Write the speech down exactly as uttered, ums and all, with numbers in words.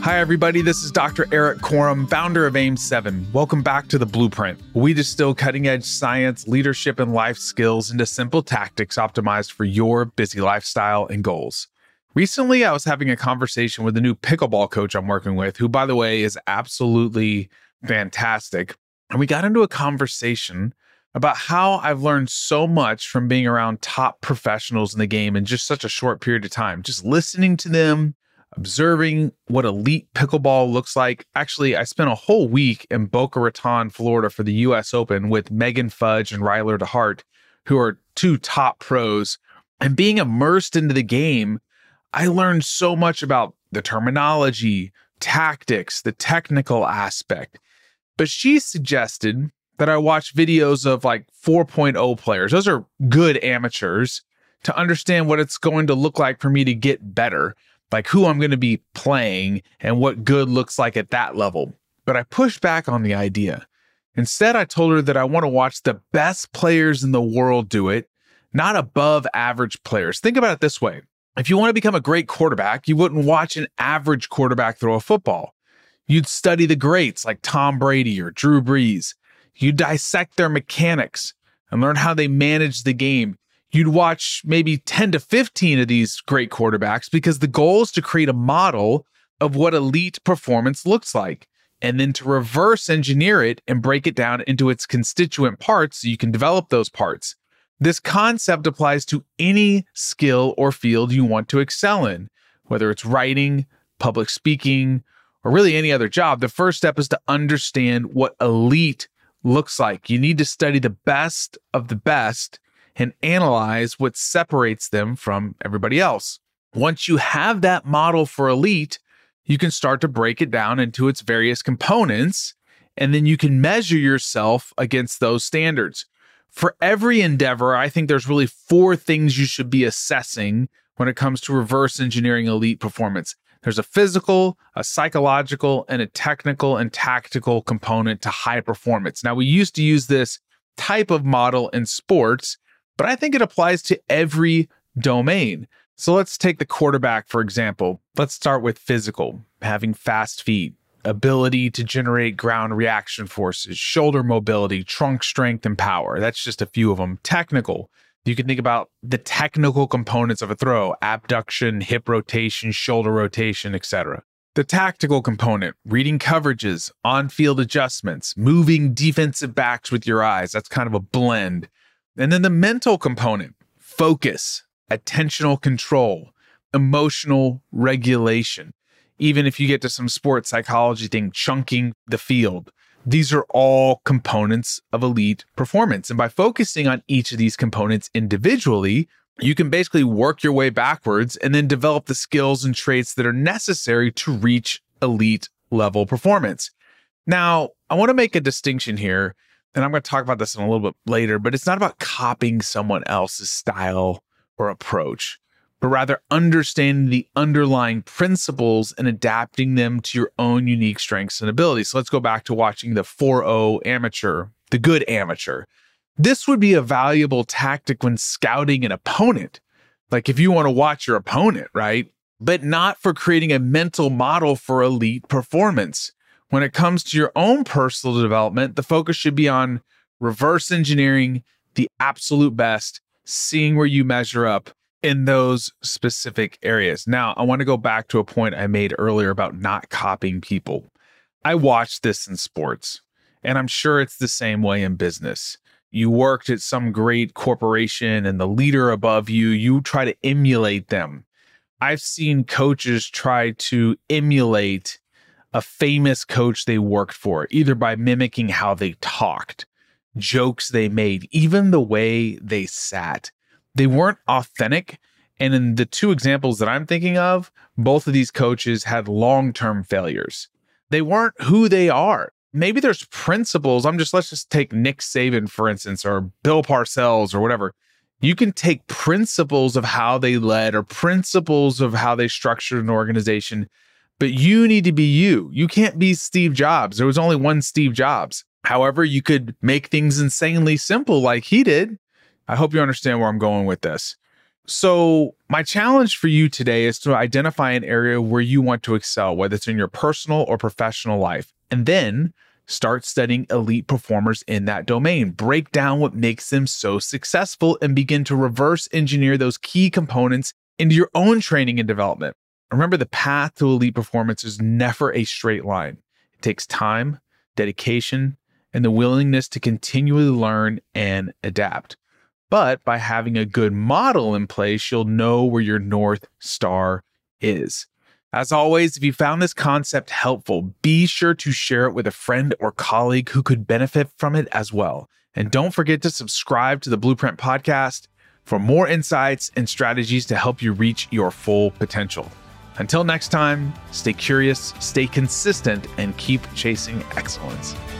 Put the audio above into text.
Hi, everybody. This is Doctor Eric Korem, founder of AIM seven. Welcome back to The Blueprint. We distill cutting-edge science, leadership, and life skills into simple tactics optimized for your busy lifestyle and goals. Recently, I was having a conversation with a new pickleball coach I'm working with, who, by the way, is absolutely fantastic. And we got into a conversation about how I've learned so much from being around top professionals in the game in just such a short period of time, just listening to them, observing what elite pickleball looks like. Actually, I spent a whole week in Boca Raton, Florida for the U S Open with Megan Fudge and Ryler DeHart, who are two top pros. And being immersed into the game, I learned so much about the terminology, tactics, the technical aspect. But she suggested that I watch videos of like four point oh players. Those are good amateurs to understand what it's going to look like for me to get better, like who I'm going to be playing and what good looks like at that level. But I pushed back on the idea. Instead, I told her that I want to watch the best players in the world do it, not above average players. Think about it this way. If you want to become a great quarterback, you wouldn't watch an average quarterback throw a football. You'd study the greats like Tom Brady or Drew Brees. You'd dissect their mechanics and learn how they manage the game. You'd watch maybe ten to fifteen of these great quarterbacks because the goal is to create a model of what elite performance looks like, and then to reverse engineer it and break it down into its constituent parts so you can develop those parts. This concept applies to any skill or field you want to excel in, whether it's writing, public speaking, or really any other job. The first step is to understand what elite looks like. You need to study the best of the best and analyze what separates them from everybody else. Once you have that model for elite, you can start to break it down into its various components, and then you can measure yourself against those standards. For every endeavor, I think there's really four things you should be assessing when it comes to reverse engineering elite performance. There's a physical, a psychological, and a technical and tactical component to high performance. Now, we used to use this type of model in sports, but I think it applies to every domain. So let's take the quarterback, for example. Let's start with physical, having fast feet, ability to generate ground reaction forces, shoulder mobility, trunk strength, and power. That's just a few of them. Technical. You can think about the technical components of a throw: abduction, hip rotation, shoulder rotation, et cetera. The tactical component: reading coverages, on-field adjustments, moving defensive backs with your eyes. That's kind of a blend. And then the mental component: focus, attentional control, emotional regulation. Even if you get to some sports psychology thing, chunking the field. These are all components of elite performance. And by focusing on each of these components individually, you can basically work your way backwards and then develop the skills and traits that are necessary to reach elite level performance. Now, I want to make a distinction here, and I'm going to talk about this in a little bit later, but it's not about copying someone else's style or approach, but rather understanding the underlying principles and adapting them to your own unique strengths and abilities. So let's go back to watching the four oh amateur, the good amateur. This would be a valuable tactic when scouting an opponent. Like if you want to watch your opponent, right? But not for creating a mental model for elite performance. When it comes to your own personal development, the focus should be on reverse engineering the absolute best, seeing where you measure up in those specific areas. Now, I want to go back to a point I made earlier about not copying people. I watched this in sports, and I'm sure it's the same way in business. You worked at some great corporation and the leader above you, you try to emulate them. I've seen coaches try to emulate a famous coach they worked for, either by mimicking how they talked, jokes they made, even the way they sat. They weren't authentic. And in the two examples that I'm thinking of, both of these coaches had long-term failures. They weren't who they are. Maybe there's principles. I'm just, let's just take Nick Saban, for instance, or Bill Parcells or whatever. You can take principles of how they led or principles of how they structured an organization, but you need to be you. You can't be Steve Jobs. There was only one Steve Jobs. However, you could make things insanely simple like he did. I hope you understand where I'm going with this. So my challenge for you today is to identify an area where you want to excel, whether it's in your personal or professional life, and then start studying elite performers in that domain. Break down what makes them so successful and begin to reverse engineer those key components into your own training and development. Remember, the path to elite performance is never a straight line. It takes time, dedication, and the willingness to continually learn and adapt. But by having a good model in place, you'll know where your North Star is. As always, if you found this concept helpful, be sure to share it with a friend or colleague who could benefit from it as well. And don't forget to subscribe to the Blueprint Podcast for more insights and strategies to help you reach your full potential. Until next time, stay curious, stay consistent, and keep chasing excellence.